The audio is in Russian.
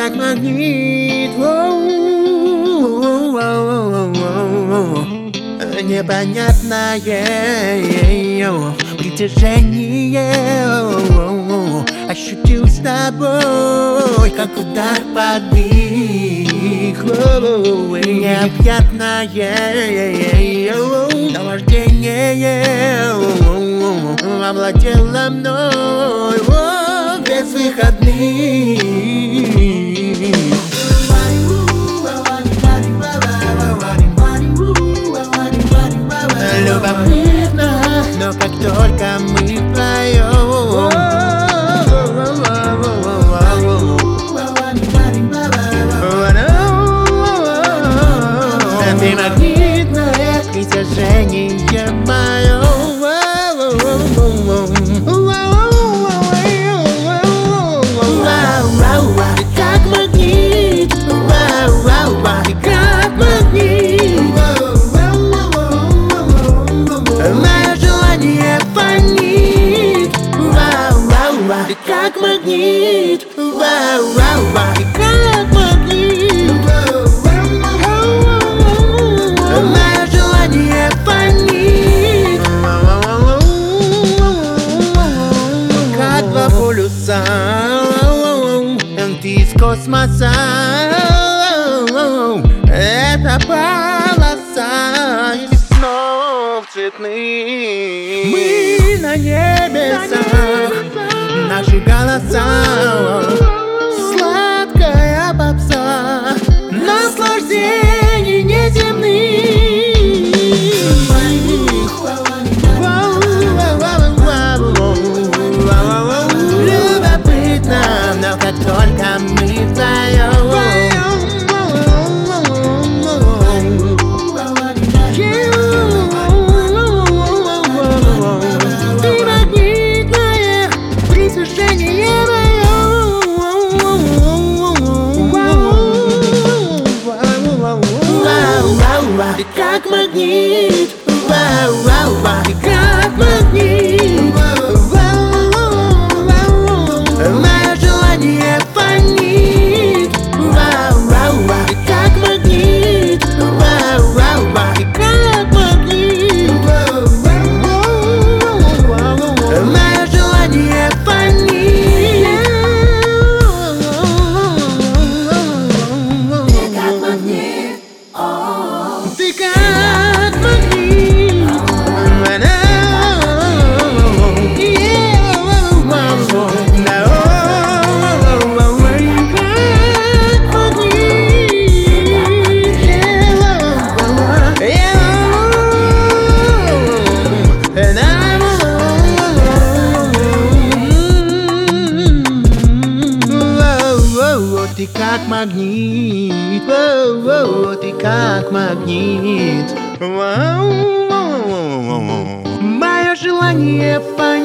как магнит. Непонятное притяжение ощутил с тобой, как удар под дых. Необъятное наваждение овладело мной без выходных. Любопытно, но как только мы вдвоем, ты магнитное притяжение мое. Как магнит, как магнит. Мое желание фонит, ты как магнит, как магнит. Мое желание фонит, как два полюса, ты из космоса. Это полоса из снов цветных. Мы на небесах, наши голоса, сладкая попса, наслаждений неземных. Любопытно, но как только мы вдвоем, ты как магнит, ты как магнит. Мое желание фонит, ты как магнит, ты как магнит. Мое желание фонит, ты как магнит. Ты как магнит, ты как магнит, ты как магнит. Мое желание